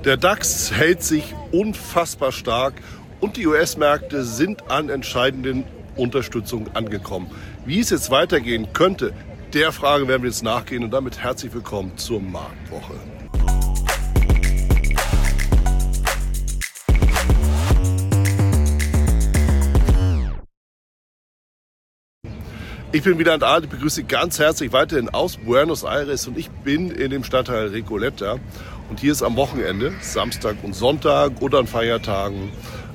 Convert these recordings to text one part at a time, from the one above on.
Der DAX hält sich unfassbar stark und die US-Märkte sind an entscheidenden Unterstützungen angekommen. Wie es jetzt weitergehen könnte, der Frage werden wir jetzt nachgehen und damit herzlich willkommen zur Marktwoche. Ich bin Wieland Ahl, ich begrüße Sie ganz herzlich weiterhin aus Buenos Aires und ich bin in dem Stadtteil Recoleta. Und hier ist am Wochenende, Samstag und Sonntag oder an Feiertagen,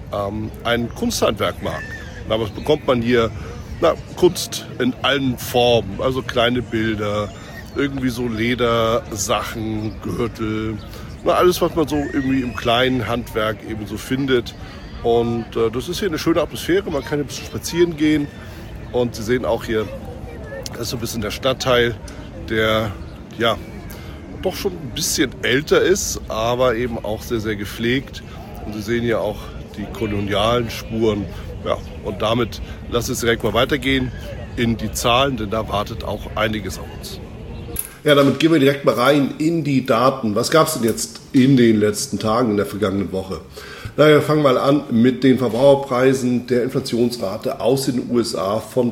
ein Kunsthandwerkmarkt. Na, was bekommt man hier? Na, Kunst in allen Formen, also kleine Bilder, irgendwie so Ledersachen, Gürtel, na, alles, was man so irgendwie im kleinen Handwerk eben so findet. Und das ist hier eine schöne Atmosphäre, man kann ein bisschen spazieren gehen. Und Sie sehen auch hier, das ist so ein bisschen der Stadtteil, der ja doch schon ein bisschen älter ist, aber eben auch sehr, sehr gepflegt. Und Sie sehen hier auch die kolonialen Spuren. Ja, und damit lassen wir es direkt mal weitergehen in die Zahlen, denn da wartet auch einiges auf uns. Ja, damit gehen wir direkt mal rein in die Daten. Was gab es denn jetzt in den letzten Tagen, in der vergangenen Woche? Na, wir fangen mal an mit den Verbraucherpreisen. Der Inflationsrate aus den USA von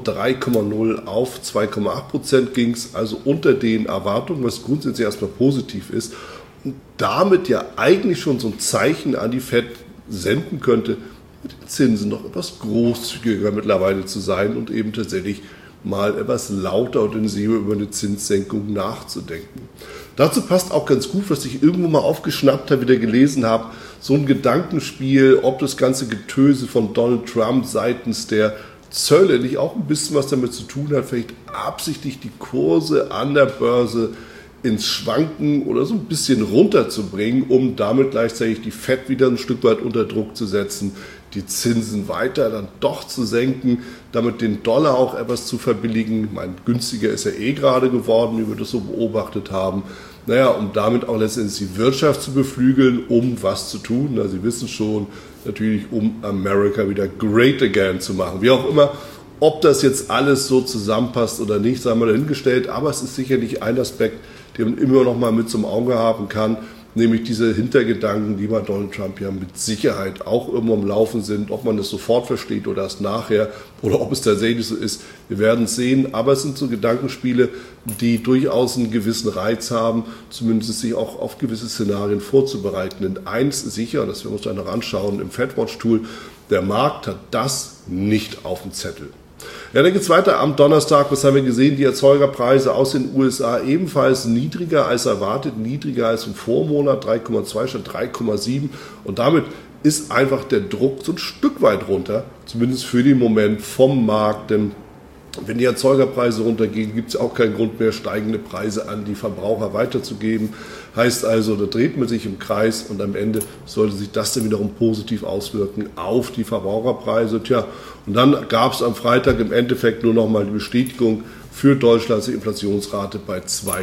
3,0 auf 2,8% ging es, also unter den Erwartungen, was grundsätzlich erstmal positiv ist. Und damit ja eigentlich schon so ein Zeichen an die Fed senden könnte, mit den Zinsen noch etwas großzügiger mittlerweile zu sein und eben tatsächlich mal etwas lauter und intensiver über eine Zinssenkung nachzudenken. Dazu passt auch ganz gut, was ich irgendwo mal aufgeschnappt habe, wieder gelesen habe, so ein Gedankenspiel, ob das ganze Getöse von Donald Trump seitens der Zölle nicht auch ein bisschen was damit zu tun hat, vielleicht absichtlich die Kurse an der Börse ins Schwanken oder so ein bisschen runterzubringen, um damit gleichzeitig die Fed wieder ein Stück weit unter Druck zu setzen, die Zinsen weiter dann doch zu senken, damit den Dollar auch etwas zu verbilligen. Günstiger ist er gerade geworden, wie wir das so beobachtet haben. Naja, um damit auch letztendlich die Wirtschaft zu beflügeln, um was zu tun. Na, Sie wissen schon, natürlich um America wieder great again zu machen. Wie auch immer, ob das jetzt alles so zusammenpasst oder nicht, sei mal dahingestellt. Aber es ist sicherlich ein Aspekt, den man immer noch mal mit zum Auge haben kann, nämlich diese Hintergedanken, die bei Donald Trump ja mit Sicherheit auch irgendwo am Laufen sind. Ob man das sofort versteht oder erst nachher oder ob es tatsächlich so ist, wir werden es sehen. Aber es sind so Gedankenspiele, die durchaus einen gewissen Reiz haben, zumindest sich auch auf gewisse Szenarien vorzubereiten. Denn eins ist sicher, das werden wir uns dann noch anschauen im FedWatch-Tool, der Markt hat das nicht auf dem Zettel. Ja, dann geht es weiter am Donnerstag. Was haben wir gesehen? Die Erzeugerpreise aus den USA ebenfalls niedriger als erwartet, niedriger als im Vormonat, 3,2 statt 3,7. Und damit ist einfach der Druck so ein Stück weit runter, zumindest für den Moment vom Markt. Denn wenn die Erzeugerpreise runtergehen, gibt es auch keinen Grund mehr, steigende Preise an die Verbraucher weiterzugeben. Heißt also, da dreht man sich im Kreis und am Ende sollte sich das dann wiederum positiv auswirken auf die Verbraucherpreise. Tja, und dann gab es am Freitag im Endeffekt nur noch mal die Bestätigung für Deutschland, dass die Inflationsrate bei 2,3%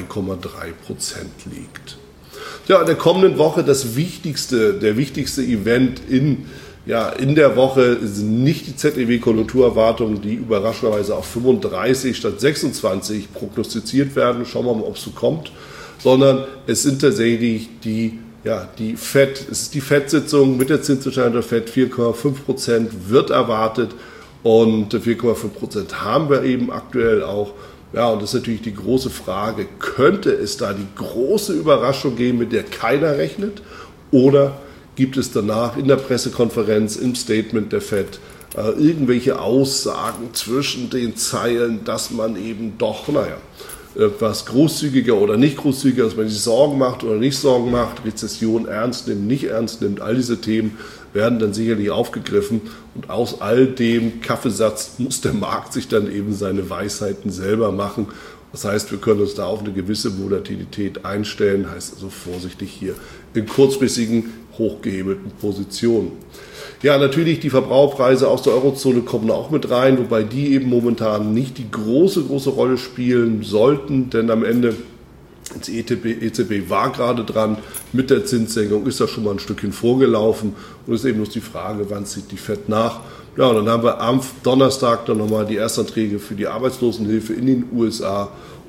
liegt. Ja, in der kommenden Woche der wichtigste Event in der Woche sind nicht die ZEW-Konjunkturerwartungen, die überraschenderweise auf 35 statt 26 prognostiziert werden. Schauen wir mal, ob es so kommt. Sondern es sind tatsächlich die Fed. Es ist die Fed-Sitzung mit der Zinsentscheidung der Fed. 4,5% wird erwartet und 4,5% haben wir eben aktuell auch. Ja, und das ist natürlich die große Frage, könnte es da die große Überraschung geben, mit der keiner rechnet? Oder gibt es danach in der Pressekonferenz, im Statement der Fed irgendwelche Aussagen zwischen den Zeilen, dass man eben doch, etwas großzügiger oder nicht großzügiger, dass man sich Sorgen macht oder nicht Sorgen macht, Rezession ernst nimmt, nicht ernst nimmt. All diese Themen werden dann sicherlich aufgegriffen und aus all dem Kaffeesatz muss der Markt sich dann eben seine Weisheiten selber machen. Das heißt, wir können uns da auf eine gewisse Volatilität einstellen, heißt also vorsichtig hier in kurzfristigen, hochgehebelten Positionen. Ja, natürlich die Verbraucherpreise aus der Eurozone kommen auch mit rein, wobei die eben momentan nicht die große Rolle spielen sollten, denn am Ende die EZB war gerade dran mit der Zinssenkung, ist da schon mal ein Stückchen vorgelaufen und ist eben bloß die Frage, wann zieht die Fed nach. Ja, und dann haben wir am Donnerstag dann nochmal die Erstanträge für die Arbeitslosenhilfe in den USA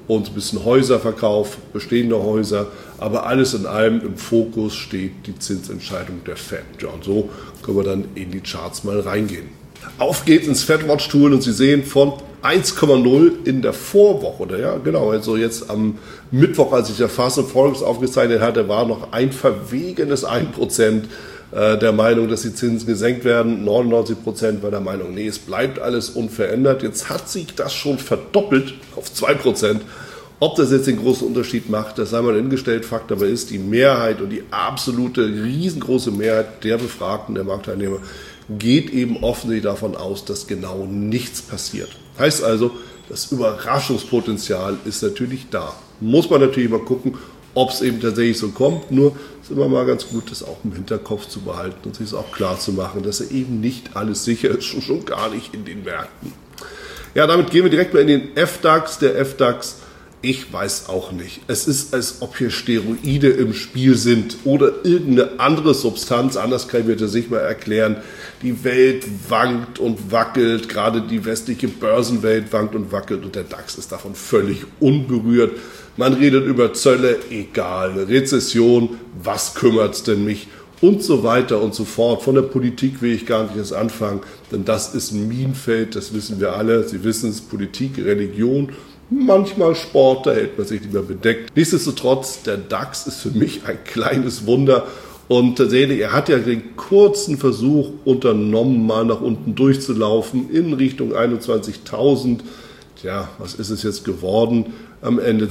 und ein bisschen Häuserverkauf, bestehende Häuser. Aber alles in allem im Fokus steht die Zinsentscheidung der Fed. Ja, und so können wir dann in die Charts mal reingehen. Auf geht's ins FedWatch-Tool und Sie sehen von 1,0 in der Vorwoche, oder ja, genau, also jetzt am Mittwoch, als ich der Fast and Forex aufgezeichnet hatte, war noch ein verwegenes 1% der Meinung, dass die Zinsen gesenkt werden. 99% war der Meinung, nee, es bleibt alles unverändert. Jetzt hat sich das schon verdoppelt auf 2%. Ob das jetzt den großen Unterschied macht, das sei mal hingestellt. Fakt aber ist, die Mehrheit und die absolute riesengroße Mehrheit der Befragten, der Marktteilnehmer, geht eben offensichtlich davon aus, dass genau nichts passiert. Heißt also, das Überraschungspotenzial ist natürlich da. Muss man natürlich mal gucken, ob es eben tatsächlich so kommt. Nur ist immer mal ganz gut, das auch im Hinterkopf zu behalten und sich es auch klar zu machen, dass eben nicht alles sicher ist, schon gar nicht in den Märkten. Ja, damit gehen wir direkt mal in den FDAX. Der FDAX, ich weiß auch nicht. Es ist, als ob hier Steroide im Spiel sind oder irgendeine andere Substanz. Anders kann ich mir das nicht mal erklären. Die Welt wankt und wackelt. Gerade die westliche Börsenwelt wankt und wackelt. Und der DAX ist davon völlig unberührt. Man redet über Zölle, egal. Rezession, was kümmert's denn mich? Und so weiter und so fort. Von der Politik will ich gar nicht erst anfangen. Denn das ist ein Minenfeld, das wissen wir alle. Sie wissen es, Politik, Religion, manchmal Sport, da hält man sich lieber bedeckt. Nichtsdestotrotz, der DAX ist für mich ein kleines Wunder. Und tatsächlich, er hat ja den kurzen Versuch unternommen, mal nach unten durchzulaufen in Richtung 21.000. Tja, was ist es jetzt geworden? Am Ende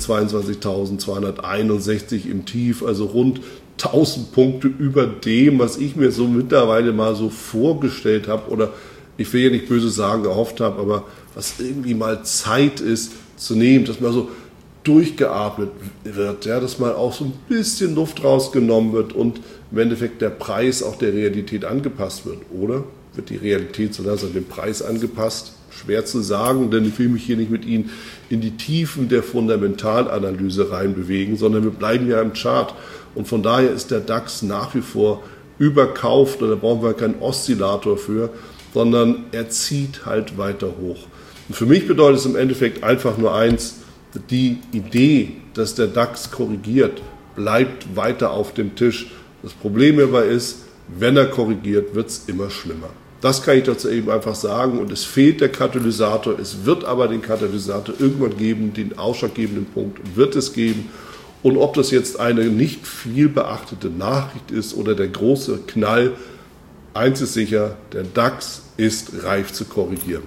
22.261 im Tief, also rund 1000 Punkte über dem, was ich mir so mittlerweile mal so vorgestellt habe oder ich will ja nicht böse sagen, gehofft habe, aber was irgendwie mal Zeit ist zu nehmen, dass mal so durchgeatmet wird, ja, dass mal auch so ein bisschen Luft rausgenommen wird und im Endeffekt der Preis auch der Realität angepasst wird. Oder wird die Realität so langsam dem Preis angepasst? Schwer zu sagen, denn ich will mich hier nicht mit Ihnen in die Tiefen der Fundamentalanalyse reinbewegen, sondern wir bleiben ja im Chart. Und von daher ist der DAX nach wie vor überkauft und da brauchen wir keinen Oszillator für, sondern er zieht halt weiter hoch. Und für mich bedeutet es im Endeffekt einfach nur eins, die Idee, dass der DAX korrigiert, bleibt weiter auf dem Tisch. Das Problem hierbei ist, wenn er korrigiert, wird es immer schlimmer. Das kann ich dazu eben einfach sagen und es fehlt der Katalysator. Es wird aber den Katalysator irgendwann geben, den ausschlaggebenden Punkt wird es geben. Und ob das jetzt eine nicht viel beachtete Nachricht ist oder der große Knall, eins ist sicher, der DAX ist reif zu korrigieren.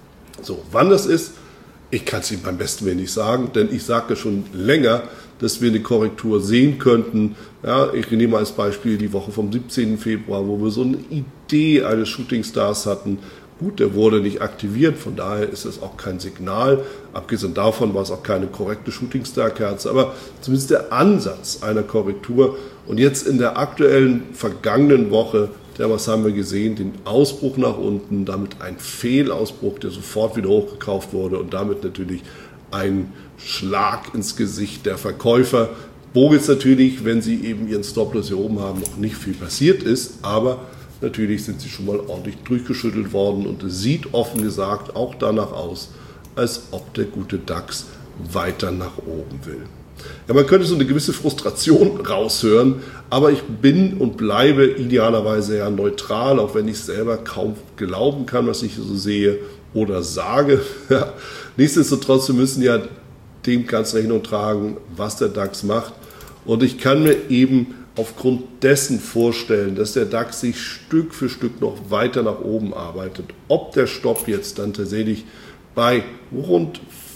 So, wann das ist, ich kann es Ihnen beim besten Willen nicht sagen, denn ich sage schon länger, dass wir eine Korrektur sehen könnten. Ja, ich nehme als Beispiel die Woche vom 17. Februar, wo wir so eine Idee eines Shootingstars hatten. Gut, der wurde nicht aktiviert, von daher ist es auch kein Signal. Abgesehen davon war es auch keine korrekte Shootingstar-Kerze, aber zumindest der Ansatz einer Korrektur. Und jetzt in der aktuellen vergangenen Woche, was haben wir gesehen? Den Ausbruch nach unten, damit ein Fehlausbruch, der sofort wieder hochgekauft wurde und damit natürlich ein Schlag ins Gesicht der Verkäufer, wo jetzt natürlich, wenn sie eben ihren Stop-Loss hier oben haben, noch nicht viel passiert ist, aber natürlich sind sie schon mal ordentlich durchgeschüttelt worden und es sieht offen gesagt auch danach aus, als ob der gute DAX weiter nach oben will. Ja, man könnte so eine gewisse Frustration raushören, aber ich bin und bleibe idealerweise ja neutral, auch wenn ich selber kaum glauben kann, was ich so sehe oder sage. Ja, nichtsdestotrotz, wir müssen ja dem ganz Rechnung tragen, was der DAX macht. Und ich kann mir eben aufgrund dessen vorstellen, dass der DAX sich Stück für Stück noch weiter nach oben arbeitet. Ob der Stopp jetzt dann tatsächlich bei rund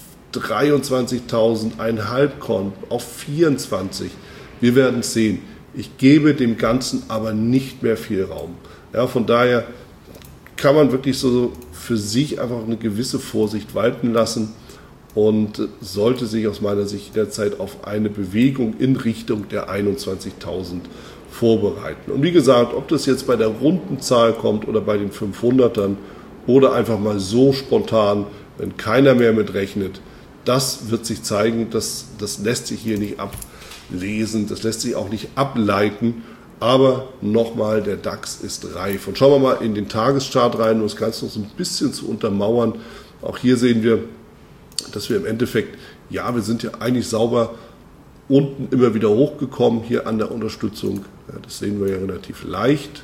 23.500 kommt, auf 24. Wir werden es sehen. Ich gebe dem Ganzen aber nicht mehr viel Raum. Ja, von daher kann man wirklich so für sich einfach eine gewisse Vorsicht walten lassen und sollte sich aus meiner Sicht derzeit auf eine Bewegung in Richtung der 21.000 vorbereiten. Und wie gesagt, ob das jetzt bei der runden Zahl kommt oder bei den 500ern oder einfach mal so spontan, wenn keiner mehr mit rechnet, das wird sich zeigen, das lässt sich hier nicht ablesen, das lässt sich auch nicht ableiten, aber nochmal, der DAX ist reif. Und schauen wir mal in den Tageschart rein, um das Ganze noch so ein bisschen zu untermauern. Auch hier sehen wir, dass wir im Endeffekt ja, wir sind ja eigentlich sauber unten immer wieder hochgekommen hier an der Unterstützung. Ja, das sehen wir ja relativ leicht.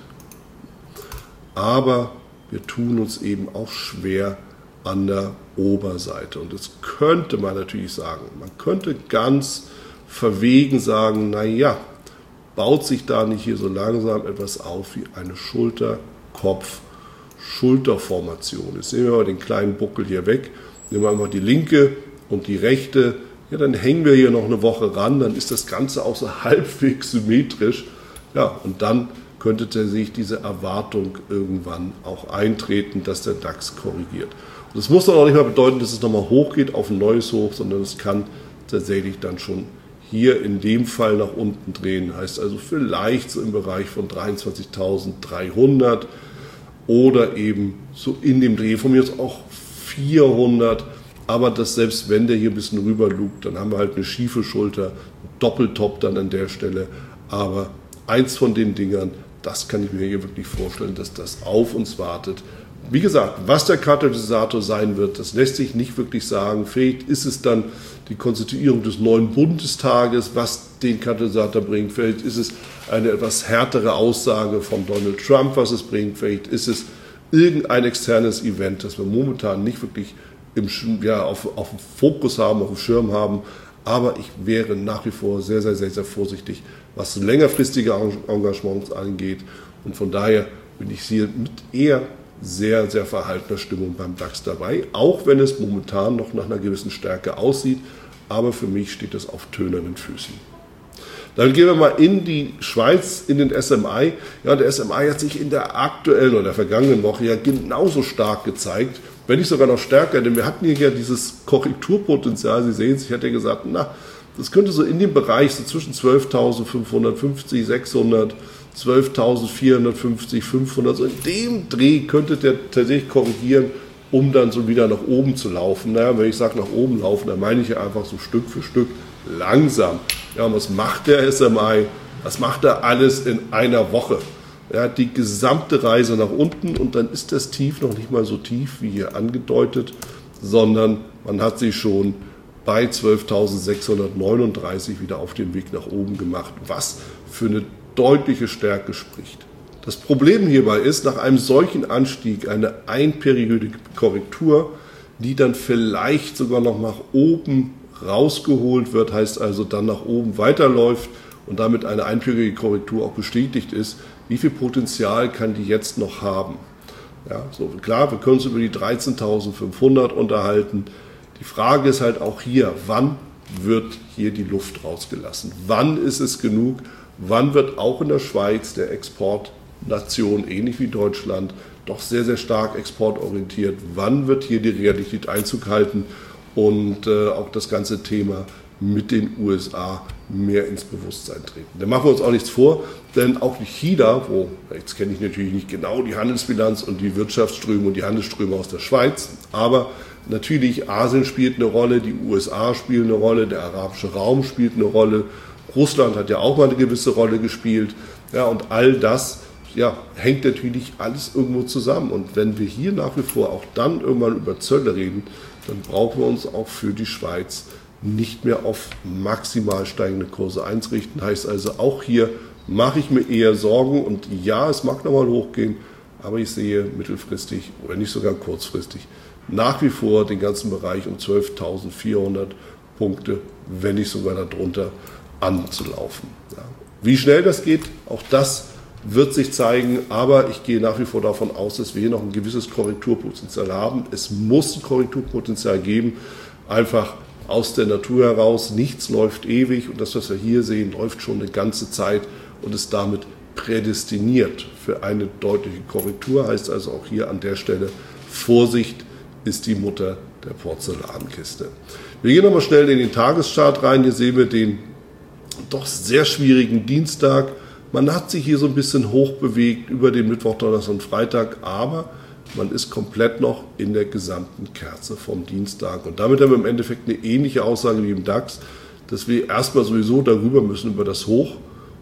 Aber wir tun uns eben auch schwer an der Oberseite. Und das könnte man natürlich sagen. Man könnte ganz verwegen sagen, naja, baut sich da nicht hier so langsam etwas auf wie eine Schulter-Kopf-Schulterformation. Jetzt nehmen wir mal den kleinen Buckel hier weg, nehmen wir einfach die linke und die rechte. Ja, dann hängen wir hier noch eine Woche ran, dann ist das Ganze auch so halbwegs symmetrisch. Ja, und dann könnte tatsächlich diese Erwartung irgendwann auch eintreten, dass der DAX korrigiert. Und das muss dann auch nicht mal bedeuten, dass es nochmal hochgeht auf ein neues Hoch, sondern es kann tatsächlich dann schon hier in dem Fall nach unten drehen. Heißt also vielleicht so im Bereich von 23.300 oder eben so in dem Dreh, von mir aus auch 400. Aber dass selbst wenn der hier ein bisschen rüber lugt, dann haben wir halt eine schiefe Schulter, Doppeltop dann an der Stelle. Aber eins von den Dingern, das kann ich mir hier wirklich vorstellen, dass das auf uns wartet. Wie gesagt, was der Katalysator sein wird, das lässt sich nicht wirklich sagen. Vielleicht ist es dann die Konstituierung des neuen Bundestages, was den Katalysator bringt. Vielleicht ist es eine etwas härtere Aussage von Donald Trump, was es bringt. Vielleicht ist es irgendein externes Event, das wir momentan nicht wirklich auf dem Fokus haben, auf dem Schirm haben. Aber ich wäre nach wie vor sehr, sehr, sehr, sehr vorsichtig, was längerfristige Engagements angeht. Und von daher bin ich hier mit eher sehr, sehr verhaltener Stimmung beim DAX dabei, auch wenn es momentan noch nach einer gewissen Stärke aussieht. Aber für mich steht das auf tönernen Füßen. Dann gehen wir mal in die Schweiz, in den SMI. Ja, der SMI hat sich in der aktuellen oder der vergangenen Woche ja genauso stark gezeigt, wenn nicht sogar noch stärker, denn wir hatten hier ja dieses Korrekturpotenzial. Sie sehen es, ich hatte ja gesagt, das könnte so in dem Bereich so zwischen 12.550, 600, 12.450, 500, so in dem Dreh könnte der tatsächlich korrigieren, um dann so wieder nach oben zu laufen. Naja, wenn ich sage nach oben laufen, dann meine ich ja einfach so Stück für Stück langsam. Ja, und was macht der SMI? Was macht er alles in einer Woche? Er hat die gesamte Reise nach unten und dann ist das Tief noch nicht mal so tief wie hier angedeutet, sondern man hat sich schon bei 12.639 wieder auf den Weg nach oben gemacht, was für eine deutliche Stärke spricht. Das Problem hierbei ist, nach einem solchen Anstieg eine einperiödige Korrektur, die dann vielleicht sogar noch nach oben rausgeholt wird, heißt also dann nach oben weiterläuft und damit eine einperiödige Korrektur auch bestätigt ist, wie viel Potenzial kann die jetzt noch haben? Ja, so klar, wir können uns über die 13.500 unterhalten. Die Frage ist halt auch hier, wann wird hier die Luft rausgelassen? Wann ist es genug? Wann wird auch in der Schweiz der Exportnation, ähnlich wie Deutschland, doch sehr, sehr stark exportorientiert? Wann wird hier die Realität Einzug halten und auch das ganze Thema mit den USA mehr ins Bewusstsein treten? Da machen wir uns auch nichts vor, denn auch China, jetzt kenne ich natürlich nicht genau die Handelsbilanz und die Wirtschaftsströme und die Handelsströme aus der Schweiz, aber natürlich Asien spielt eine Rolle, die USA spielen eine Rolle, der arabische Raum spielt eine Rolle, Russland hat ja auch mal eine gewisse Rolle gespielt, ja, und all das hängt natürlich alles irgendwo zusammen. Und wenn wir hier nach wie vor auch dann irgendwann über Zölle reden, dann brauchen wir uns auch für die Schweiz nicht mehr auf maximal steigende Kurse einrichten. Heißt also, auch hier mache ich mir eher Sorgen. Und ja, es mag nochmal hochgehen, aber ich sehe mittelfristig oder nicht sogar kurzfristig nach wie vor den ganzen Bereich um 12.400 Punkte, wenn nicht sogar darunter, anzulaufen. Ja. Wie schnell das geht, auch das wird sich zeigen, aber ich gehe nach wie vor davon aus, dass wir hier noch ein gewisses Korrekturpotenzial haben. Es muss ein Korrekturpotenzial geben, einfach aus der Natur heraus. Nichts läuft ewig und das, was wir hier sehen, läuft schon eine ganze Zeit und ist damit prädestiniert für eine deutliche Korrektur. Heißt also auch hier an der Stelle, Vorsicht ist die Mutter der Porzellankiste. Wir gehen nochmal schnell in den Tageschart rein. Hier sehen wir den doch sehr schwierigen Dienstag. Man hat sich hier so ein bisschen hochbewegt über den Mittwoch, Donnerstag und Freitag, aber man ist komplett noch in der gesamten Kerze vom Dienstag. Und damit haben wir im Endeffekt eine ähnliche Aussage wie im DAX, dass wir erstmal sowieso darüber müssen, über das Hoch.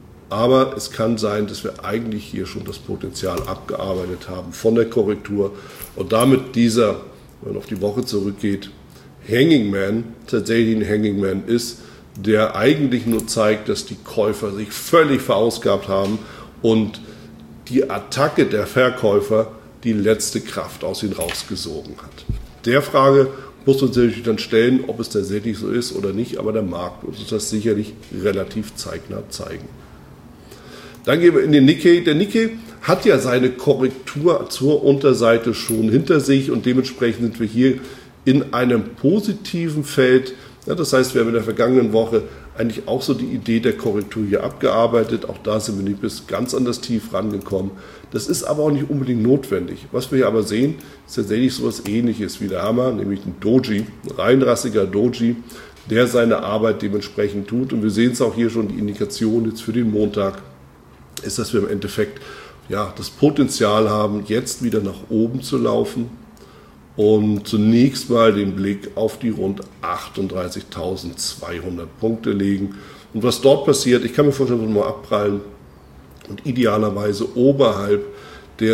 Aber es kann sein, dass wir eigentlich hier schon das Potenzial abgearbeitet haben von der Korrektur. Und damit dieser, wenn man auf die Woche zurückgeht, Hanging Man tatsächlich ein Hanging Man ist, der eigentlich nur zeigt, dass die Käufer sich völlig verausgabt haben und die Attacke der Verkäufer die letzte Kraft aus ihnen rausgesogen hat. Der Frage muss man sich natürlich dann stellen, ob es tatsächlich so ist oder nicht, aber der Markt wird uns das sicherlich relativ zeitnah zeigen. Dann gehen wir in den Nikkei. Der Nikkei hat ja seine Korrektur zur Unterseite schon hinter sich und dementsprechend sind wir hier in einem positiven Feld. Ja, das heißt, wir haben in der vergangenen Woche eigentlich auch so die Idee der Korrektur hier abgearbeitet. Auch da sind wir nicht bis ganz an das Tief rangekommen. Das ist aber auch nicht unbedingt notwendig. Was wir hier aber sehen, ist tatsächlich so etwas Ähnliches wie der Hammer, nämlich ein Doji, ein reinrassiger Doji, der seine Arbeit dementsprechend tut. Und wir sehen es auch hier schon, die Indikation jetzt für den Montag ist, dass wir im Endeffekt ja, das Potenzial haben, jetzt wieder nach oben zu laufen und zunächst mal den Blick auf die rund 38.200 Punkte legen. Und was dort passiert, ich kann mir vorstellen, dass wir mal abprallen und idealerweise oberhalb der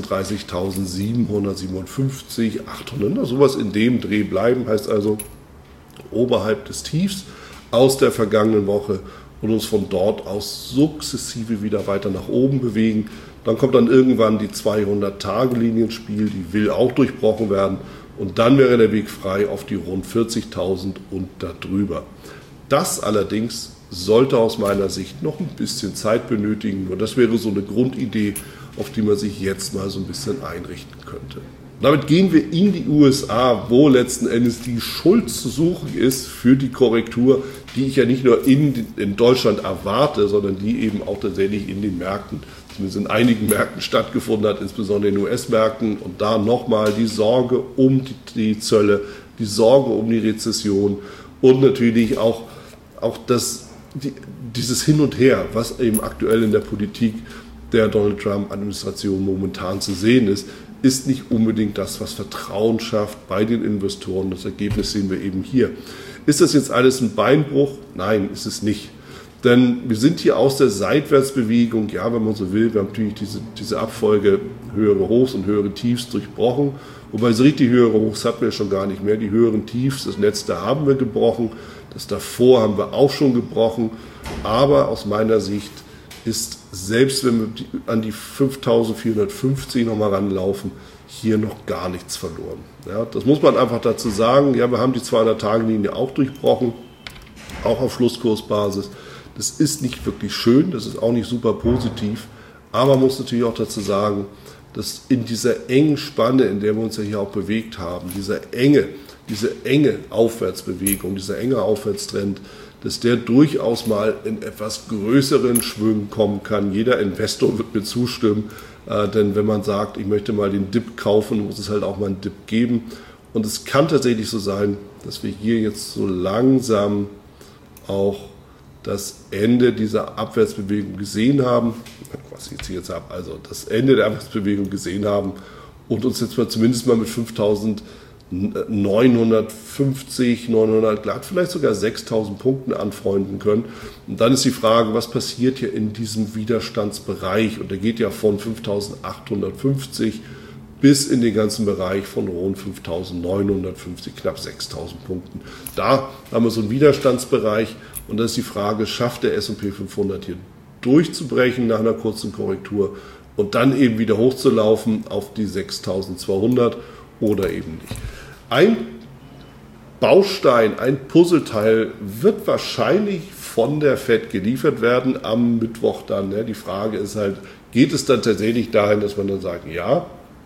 36.757, 800, sowas in dem Dreh bleiben, heißt also oberhalb des Tiefs aus der vergangenen Woche und uns von dort aus sukzessive wieder weiter nach oben bewegen. Dann kommt dann irgendwann die 200-Tage-Linie ins Spiel, die will auch durchbrochen werden und dann wäre der Weg frei auf die rund 40.000 und darüber. Das allerdings sollte aus meiner Sicht noch ein bisschen Zeit benötigen und das wäre so eine Grundidee, auf die man sich jetzt mal so ein bisschen einrichten könnte. Damit gehen wir in die USA, wo letzten Endes die Schuld zu suchen ist für die Korrektur, die ich ja nicht nur in Deutschland erwarte, sondern die eben auch tatsächlich in den Märkten, zumindest in einigen Märkten stattgefunden hat, insbesondere in den US-Märkten. Und da nochmal die Sorge um die Zölle, die Sorge um die Rezession und natürlich auch dieses Hin und Her, was eben aktuell in der Politik der Donald Trump-Administration momentan zu sehen ist nicht unbedingt das, was Vertrauen schafft bei den Investoren. Das Ergebnis sehen wir eben hier. Ist das jetzt alles ein Beinbruch? Nein, ist es nicht. Denn wir sind hier aus der Seitwärtsbewegung, ja, wenn man so will, wir haben natürlich diese Abfolge höhere Hochs und höhere Tiefs durchbrochen. Wobei so richtig höhere Hochs hatten wir schon gar nicht mehr. Die höheren Tiefs, das letzte haben wir gebrochen. Das davor haben wir auch schon gebrochen. Aber aus meiner Sicht ist, selbst wenn wir an die 5.450 nochmal ranlaufen, hier noch gar nichts verloren. Ja, das muss man einfach dazu sagen. Ja, wir haben die 200-Tage-Linie auch durchbrochen, auch auf Schlusskursbasis. Das ist nicht wirklich schön, das ist auch nicht super positiv, aber man muss natürlich auch dazu sagen, dass in dieser engen Spanne, in der wir uns ja hier auch bewegt haben, diese enge Aufwärtsbewegung, dieser enge Aufwärtstrend, dass der durchaus mal in etwas größeren Schwüngen kommen kann. Jeder Investor wird mir zustimmen, denn wenn man sagt, ich möchte mal den Dip kaufen, muss es halt auch mal einen Dip geben. Und es kann tatsächlich so sein, dass wir hier jetzt so langsam auch das Ende dieser Abwärtsbewegung gesehen haben. Was ich jetzt habe, also das Ende der Abwärtsbewegung gesehen haben und uns jetzt mal zumindest mal mit 5.950, 900 glatt, vielleicht sogar 6.000 Punkten anfreunden können. Und dann ist die Frage, was passiert hier in diesem Widerstandsbereich? Und der geht ja von 5.850 bis in den ganzen Bereich von rund 5.950, knapp 6.000 Punkten. Da haben wir so einen Widerstandsbereich und da ist die Frage, schafft der S&P 500 hier durchzubrechen nach einer kurzen Korrektur und dann eben wieder hochzulaufen auf die 6.200 oder eben nicht. Ein Baustein, ein Puzzleteil wird wahrscheinlich von der FED geliefert werden am Mittwoch dann. Die Frage ist halt, geht es dann tatsächlich dahin, dass man dann sagt, ja,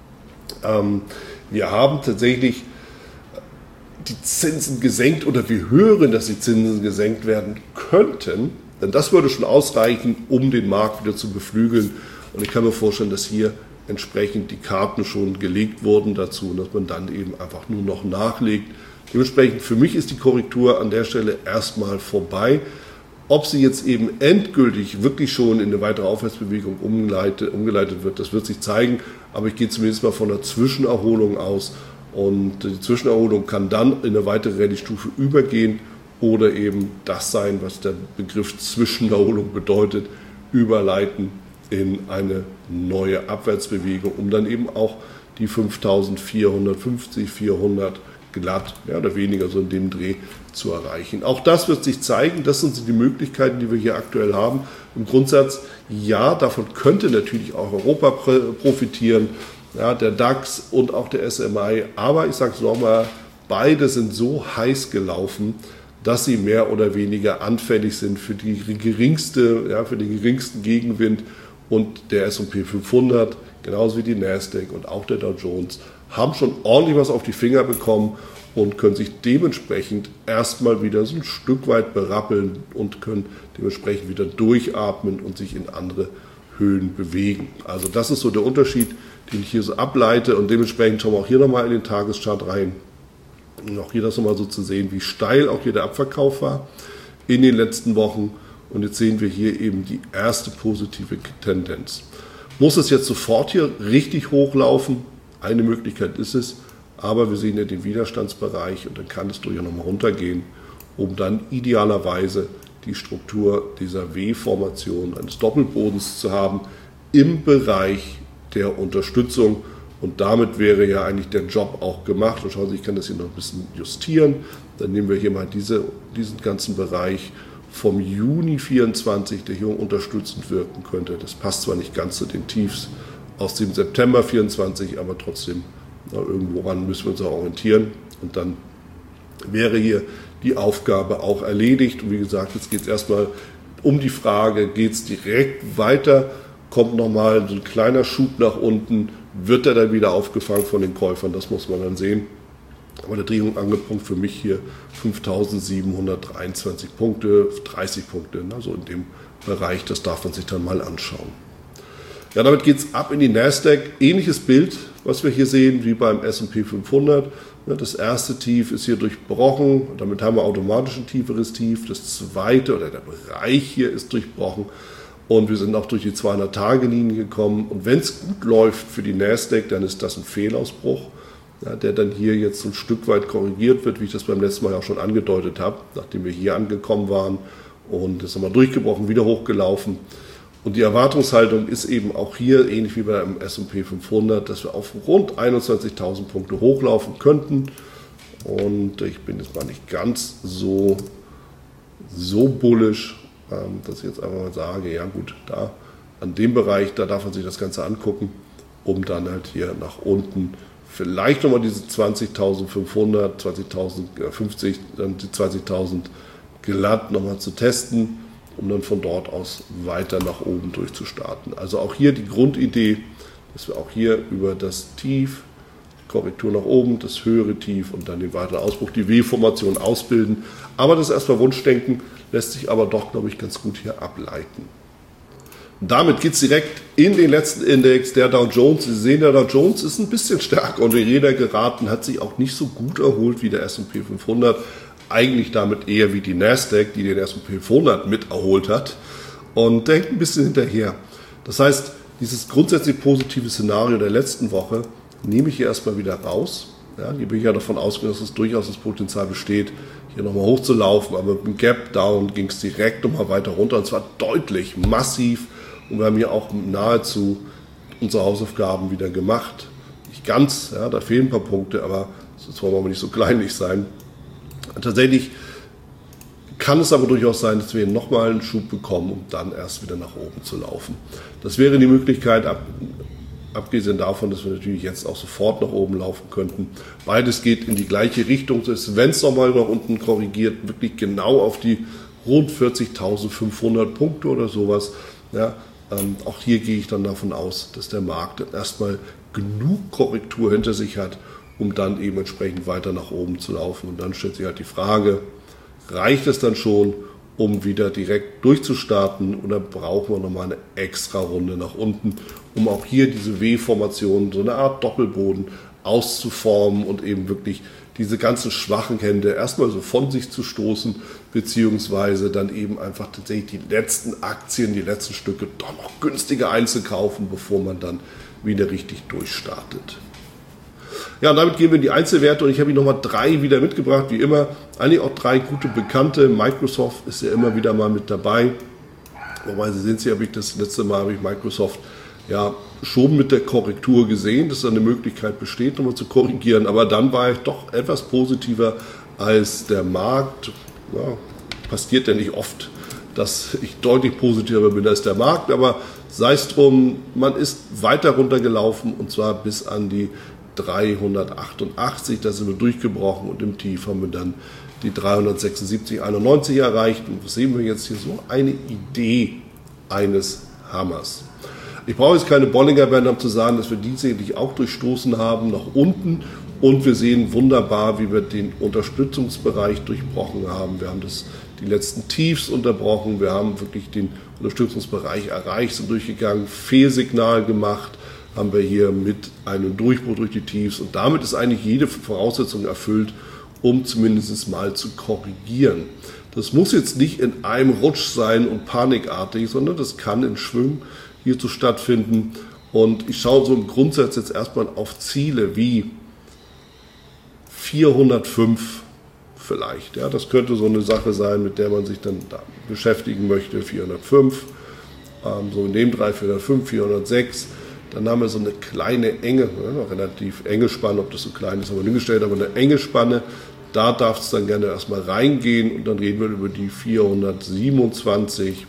wir haben tatsächlich die Zinsen gesenkt oder wir hören, dass die Zinsen gesenkt werden könnten, denn das würde schon ausreichen, um den Markt wieder zu beflügeln. Und ich kann mir vorstellen, dass hier entsprechend die Karten schon gelegt wurden dazu und dass man dann eben einfach nur noch nachlegt. Dementsprechend für mich ist die Korrektur an der Stelle erstmal vorbei. Ob sie jetzt eben endgültig wirklich schon in eine weitere Aufwärtsbewegung umgeleitet wird, das wird sich zeigen. Aber ich gehe zumindest mal von einer Zwischenerholung aus. Und die Zwischenerholung kann dann in eine weitere Rallye-Stufe übergehen oder eben das sein, was der Begriff Zwischenerholung bedeutet, überleiten in eine neue Abwärtsbewegung, um dann eben auch die 5.450, 400 glatt, mehr oder weniger so in dem Dreh zu erreichen. Auch das wird sich zeigen, das sind die Möglichkeiten, die wir hier aktuell haben. Im Grundsatz, ja, davon könnte natürlich auch Europa profitieren, ja, der DAX und auch der SMI, aber ich sage es nochmal, beide sind so heiß gelaufen, dass sie mehr oder weniger anfällig sind für den geringsten Gegenwind, und der S&P 500, genauso wie die Nasdaq und auch der Dow Jones, haben schon ordentlich was auf die Finger bekommen und können sich dementsprechend erstmal wieder so ein Stück weit berappeln und können dementsprechend wieder durchatmen und sich in andere Höhen bewegen. Also das ist so der Unterschied, den ich hier so ableite, und dementsprechend schauen wir auch hier nochmal in den Tageschart rein. Und auch hier das nochmal so zu sehen, wie steil auch hier der Abverkauf war in den letzten Wochen. Und jetzt sehen wir hier eben die erste positive Tendenz. Muss es jetzt sofort hier richtig hochlaufen? Eine Möglichkeit ist es, aber wir sehen ja den Widerstandsbereich und dann kann es durchaus nochmal runtergehen, um dann idealerweise die Struktur dieser W-Formation eines Doppelbodens zu haben im Bereich der Unterstützung. Und damit wäre ja eigentlich der Job auch gemacht. Und schauen Sie, ich kann das hier noch ein bisschen justieren. Dann nehmen wir hier mal diesen ganzen Bereich vom Juni 24, der hier unterstützend wirken könnte. Das passt zwar nicht ganz zu den Tiefs aus dem September 24, aber trotzdem, irgendworan müssen wir uns auch orientieren. Und dann wäre hier die Aufgabe auch erledigt. Und wie gesagt, jetzt geht es erstmal um die Frage, geht es direkt weiter, kommt nochmal so ein kleiner Schub nach unten, wird er dann wieder aufgefangen von den Käufern, das muss man dann sehen. Aber der Dreh- und Angelpunkt für mich hier 5.723 Punkte, 30 Punkte, also in dem Bereich, das darf man sich dann mal anschauen. Ja, damit geht es ab in die Nasdaq. Ähnliches Bild, was wir hier sehen, wie beim S&P 500. Das erste Tief ist hier durchbrochen, damit haben wir automatisch ein tieferes Tief. Das zweite, oder der Bereich hier, ist durchbrochen. Und wir sind auch durch die 200-Tage-Linie gekommen. Und wenn es gut läuft für die Nasdaq, dann ist das ein Fehlausbruch, ja, der dann hier jetzt so ein Stück weit korrigiert wird, wie ich das beim letzten Mal auch schon angedeutet habe, nachdem wir hier angekommen waren. Und das haben wir durchgebrochen, wieder hochgelaufen. Und die Erwartungshaltung ist eben auch hier, ähnlich wie beim S&P 500, dass wir auf rund 21.000 Punkte hochlaufen könnten. Und ich bin jetzt mal nicht ganz so bullish, dass ich jetzt einfach mal sage, ja gut, da an dem Bereich, da darf man sich das Ganze angucken, um dann halt hier nach unten vielleicht nochmal diese 20.500, 20.050, dann die 20.000 glatt nochmal zu testen, um dann von dort aus weiter nach oben durchzustarten. Also auch hier die Grundidee, dass wir auch hier über das Tief, Korrektur nach oben, das höhere Tief und dann den weiteren Ausbruch, die W-Formation ausbilden. Aber das ist erstmal Wunschdenken, lässt sich aber doch, glaube ich, ganz gut hier ableiten. Und damit geht es direkt in den letzten Index, der Dow Jones. Sie sehen, der Dow Jones ist ein bisschen stärker unter die Räder geraten, hat sich auch nicht so gut erholt wie der S&P 500. Eigentlich damit eher wie die Nasdaq, die den S&P 500 mit erholt hat. Und der hängt ein bisschen hinterher. Das heißt, dieses grundsätzlich positive Szenario der letzten Woche nehme ich hier erstmal wieder raus. Ja, hier bin ich ja davon ausgegangen, dass es durchaus das Potenzial besteht, hier nochmal hochzulaufen. Aber mit dem Gap Down ging es direkt nochmal weiter runter. Und zwar deutlich, massiv. Und wir haben hier auch nahezu unsere Hausaufgaben wieder gemacht. Nicht ganz, ja, da fehlen ein paar Punkte, aber sonst wollen wir nicht so kleinlich sein. Und tatsächlich kann es aber durchaus sein, dass wir nochmal einen Schub bekommen, um dann erst wieder nach oben zu laufen. Das wäre die Möglichkeit, abgesehen davon, dass wir natürlich jetzt auch sofort nach oben laufen könnten. Beides geht in die gleiche Richtung. Wenn es nochmal nach unten korrigiert, wirklich genau auf die rund 40.500 Punkte oder sowas. Ja, auch hier gehe ich dann davon aus, dass der Markt dann erstmal genug Korrektur hinter sich hat, um dann eben entsprechend weiter nach oben zu laufen. Und dann stellt sich halt die Frage, reicht es dann schon, um wieder direkt durchzustarten, oder brauchen wir nochmal eine extra Runde nach unten, um auch hier diese W-Formation, so eine Art Doppelboden auszuformen und eben wirklich diese ganzen schwachen Hände erstmal so von sich zu stoßen, beziehungsweise dann eben einfach tatsächlich die letzten Aktien, die letzten Stücke doch noch günstiger einzukaufen, bevor man dann wieder richtig durchstartet. Ja, und damit gehen wir in die Einzelwerte und ich habe Ihnen nochmal 3 wieder mitgebracht, wie immer. Eigentlich auch 3 gute Bekannte. Microsoft ist ja immer wieder mal mit dabei. Wobei Sie sehen, habe ich das letzte Mal Microsoft ja schon mit der Korrektur gesehen, dass da eine Möglichkeit besteht, nochmal zu korrigieren. Aber dann war ich doch etwas positiver als der Markt. Ja, passiert ja nicht oft, dass ich deutlich positiver bin als der Markt, aber sei es drum, man ist weiter runtergelaufen und zwar bis an die 388, da sind wir durchgebrochen und im Tief haben wir dann die 376,91 erreicht. Und was sehen wir jetzt hier? So eine Idee eines Hammers. Ich brauche jetzt keine Bollinger-Band, um zu sagen, dass wir die sicherlich auch durchstoßen haben nach unten. Und wir sehen wunderbar, wie wir den Unterstützungsbereich durchbrochen haben. Wir haben die letzten Tiefs unterbrochen. Wir haben wirklich den Unterstützungsbereich erreicht, sind durchgegangen, Fehlsignal gemacht, haben wir hier mit einem Durchbruch durch die Tiefs. Und damit ist eigentlich jede Voraussetzung erfüllt, um zumindest mal zu korrigieren. Das muss jetzt nicht in einem Rutsch sein und panikartig, sondern das kann in Schwüngen hierzu stattfinden. Und ich schaue so im Grundsatz jetzt erstmal auf Ziele wie 405 vielleicht. Ja, das könnte so eine Sache sein, mit der man sich dann da beschäftigen möchte. 405, so in dem 3, 405, 406. Dann haben wir so eine kleine enge, ja, relativ enge Spanne, ob das so klein ist, haben wir hingestellt, aber eine enge Spanne. Da darf es dann gerne erstmal reingehen und dann reden wir über die 427,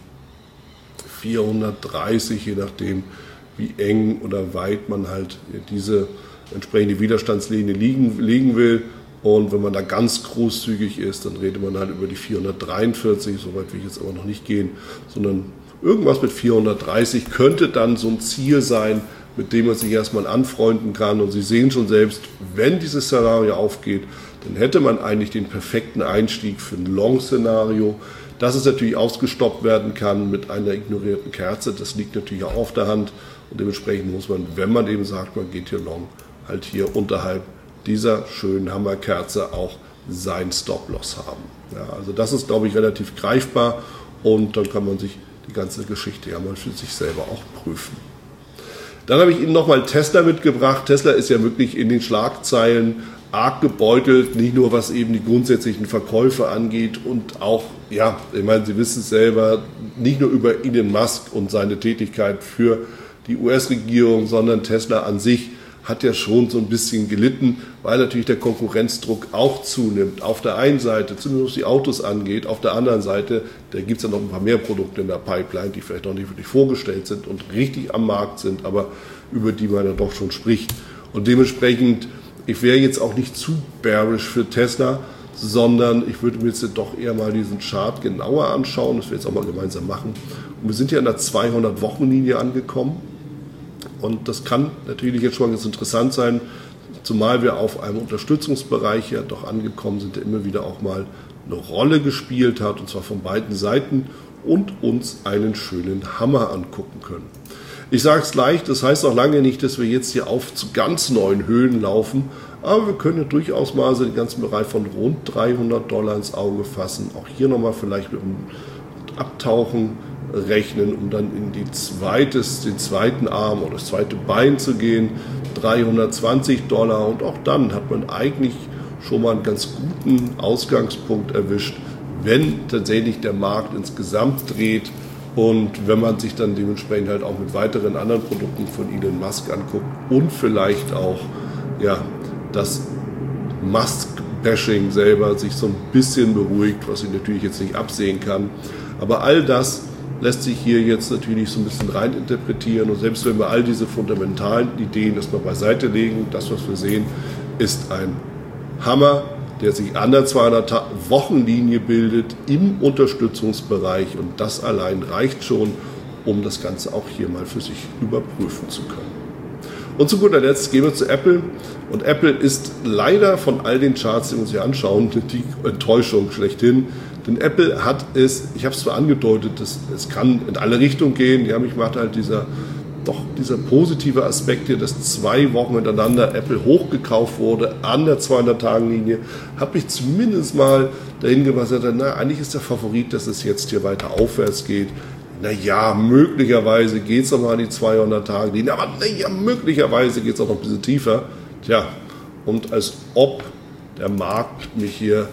430, je nachdem, wie eng oder weit man halt diese entsprechende Widerstandslinie legen will. Und wenn man da ganz großzügig ist, dann redet man halt über die 443, soweit will ich jetzt aber noch nicht gehen, sondern irgendwas mit 430 könnte dann so ein Ziel sein, mit dem man sich erstmal anfreunden kann. Und Sie sehen schon selbst, wenn dieses Szenario aufgeht, dann hätte man eigentlich den perfekten Einstieg für ein Long-Szenario. Dass es natürlich ausgestoppt werden kann mit einer ignorierten Kerze, das liegt natürlich auch auf der Hand. Und dementsprechend muss man, wenn man eben sagt, man geht hier long, halt hier unterhalb dieser schönen Hammerkerze auch sein Stop-Loss haben. Ja, also das ist, glaube ich, relativ greifbar und dann kann man sich die ganze Geschichte ja mal für sich selber auch prüfen. Dann habe ich Ihnen nochmal Tesla mitgebracht. Tesla ist ja wirklich in den Schlagzeilen arg gebeutelt, nicht nur was eben die grundsätzlichen Verkäufe angeht und auch, ja, ich meine, Sie wissen es selber, nicht nur über Elon Musk und seine Tätigkeit für die US-Regierung, sondern Tesla an sich hat ja schon so ein bisschen gelitten, weil natürlich der Konkurrenzdruck auch zunimmt. Auf der einen Seite, zumindest was die Autos angeht, auf der anderen Seite, da gibt es ja noch ein paar mehr Produkte in der Pipeline, die vielleicht noch nicht wirklich vorgestellt sind und richtig am Markt sind, aber über die man ja doch schon spricht. Und dementsprechend, ich wäre jetzt auch nicht zu bearish für Tesla, sondern ich würde mir jetzt doch eher mal diesen Chart genauer anschauen, das wir jetzt auch mal gemeinsam machen. Und wir sind hier an der 200-Wochen-Linie angekommen. Und das kann natürlich jetzt schon mal ganz interessant sein, zumal wir auf einem Unterstützungsbereich ja doch angekommen sind, der immer wieder auch mal eine Rolle gespielt hat, und zwar von beiden Seiten, und uns einen schönen Hammer angucken können. Ich sage es gleich, das heißt auch lange nicht, dass wir jetzt hier auf zu ganz neuen Höhen laufen, aber wir können ja durchaus mal so den ganzen Bereich von rund $300 ins Auge fassen. Auch hier nochmal vielleicht mit einem Abtauchen rechnen, um dann in den zweiten Arm oder das zweite Bein zu gehen, $320, und auch dann hat man eigentlich schon mal einen ganz guten Ausgangspunkt erwischt, wenn tatsächlich der Markt insgesamt dreht und wenn man sich dann dementsprechend halt auch mit weiteren anderen Produkten von Elon Musk anguckt und vielleicht auch ja, das Musk-Bashing selber sich so ein bisschen beruhigt, was ich natürlich jetzt nicht absehen kann. Aber all das lässt sich hier jetzt natürlich so ein bisschen rein interpretieren, und selbst wenn wir all diese fundamentalen Ideen erstmal beiseite legen, das, was wir sehen, ist ein Hammer, der sich an der 200-Wochen-Linie bildet im Unterstützungsbereich, und das allein reicht schon, um das Ganze auch hier mal für sich überprüfen zu können. Und zu guter Letzt gehen wir zu Apple, und Apple ist leider von all den Charts, die wir uns hier anschauen, die Enttäuschung schlechthin. Denn Apple hat es, ich habe es zwar angedeutet, es kann in alle Richtungen gehen, ja, mich macht halt dieser positive Aspekt hier, dass 2 Wochen hintereinander Apple hochgekauft wurde an der 200-Tagen-Linie, habe ich zumindest mal dahin gebracht, na, eigentlich ist der Favorit, dass es jetzt hier weiter aufwärts geht. Naja, möglicherweise geht es noch mal an die 200-Tage-Linie, aber naja, möglicherweise geht es auch noch ein bisschen tiefer. Tja, und als ob der Markt mich hier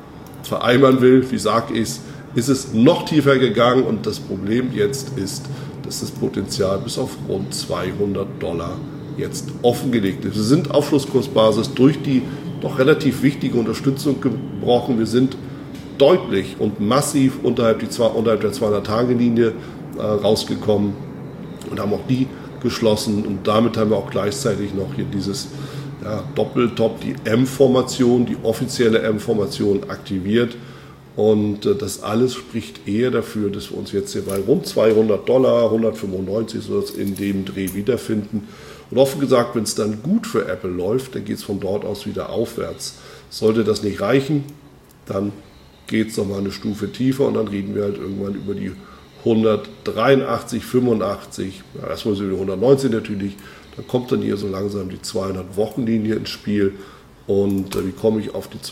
vereimern will, wie sage ich es, ist es noch tiefer gegangen, und das Problem jetzt ist, dass das Potenzial bis auf rund $200 jetzt offengelegt ist. Wir sind Aufschlusskursbasis durch die doch relativ wichtige Unterstützung gebrochen. Wir sind deutlich und massiv unterhalb der 200-Tage-Linie rausgekommen und haben auch die geschlossen. Und damit haben wir auch gleichzeitig noch hier dieses Doppeltop, die M-Formation, die offizielle M-Formation aktiviert. Und das alles spricht eher dafür, dass wir uns jetzt hier bei rund $200, 195 so in dem Dreh wiederfinden. Und offen gesagt, wenn es dann gut für Apple läuft, dann geht es von dort aus wieder aufwärts. Sollte das nicht reichen, dann geht es nochmal eine Stufe tiefer und dann reden wir halt irgendwann über die 183, 85, erstmal so die 119 natürlich. Dann kommt dann hier so langsam die 200-Wochen-Linie ins Spiel. Und wie komme ich auf die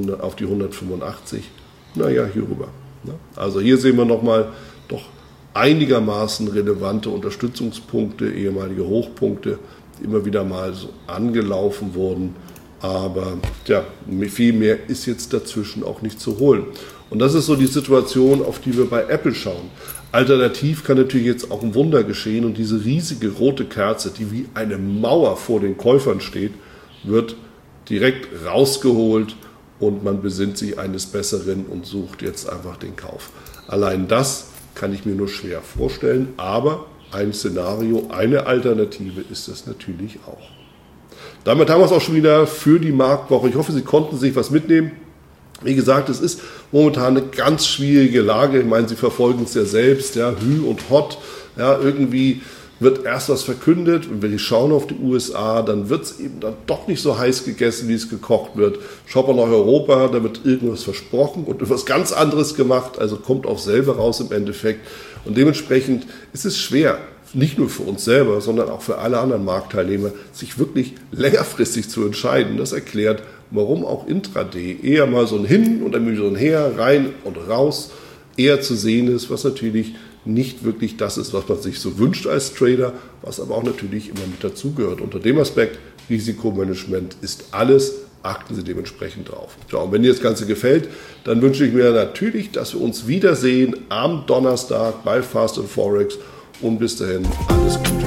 185? Naja, hier rüber. Also hier sehen wir nochmal doch einigermaßen relevante Unterstützungspunkte, ehemalige Hochpunkte, die immer wieder mal so angelaufen wurden. Aber viel mehr ist jetzt dazwischen auch nicht zu holen. Und das ist so die Situation, auf die wir bei Apple schauen. Alternativ kann natürlich jetzt auch ein Wunder geschehen und diese riesige rote Kerze, die wie eine Mauer vor den Käufern steht, wird direkt rausgeholt und man besinnt sich eines Besseren und sucht jetzt einfach den Kauf. Allein das kann ich mir nur schwer vorstellen, aber ein Szenario, eine Alternative ist es natürlich auch. Damit haben wir es auch schon wieder für die Marktwoche. Ich hoffe, Sie konnten sich was mitnehmen. Wie gesagt, es ist momentan eine ganz schwierige Lage. Ich meine, Sie verfolgen es ja selbst, Hü und Hot. Irgendwie wird erst was verkündet und wenn wir schauen auf die USA, dann wird es eben dann doch nicht so heiß gegessen, wie es gekocht wird. Schaut man nach Europa, da wird irgendwas versprochen und etwas ganz anderes gemacht, also kommt auch selber raus im Endeffekt. Und dementsprechend ist es schwer, nicht nur für uns selber, sondern auch für alle anderen Marktteilnehmer, sich wirklich längerfristig zu entscheiden. Das erklärt, warum auch Intraday eher mal so ein Hin und dann so ein Her, rein und raus eher zu sehen ist, was natürlich nicht wirklich das ist, was man sich so wünscht als Trader, was aber auch natürlich immer mit dazugehört. Unter dem Aspekt Risikomanagement ist alles, achten Sie dementsprechend drauf. Ja, und wenn dir das Ganze gefällt, dann wünsche ich mir natürlich, dass wir uns wiedersehen am Donnerstag bei Fast & Forex und bis dahin alles Gute.